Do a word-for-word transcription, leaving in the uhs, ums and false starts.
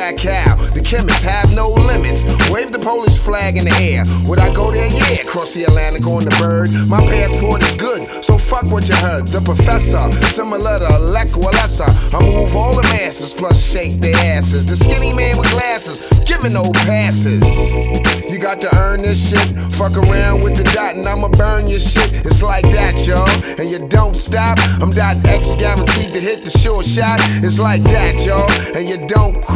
track how the chemists have no limits. Wave the Polish flag in the air. Would I go there? Yeah, cross the Atlantic on the bird. My passport is good, so fuck what you heard. The professor, similar to Lech Walesa. I move all the masses, plus shake their asses. The skinny man with glasses, giving no passes. You got to earn this shit. Fuck around with the dot and I'ma burn your shit. It's like that, y'all. And you don't stop. I'm dot X guaranteed to hit the sure shot. It's like that, y'all. And you don't quit.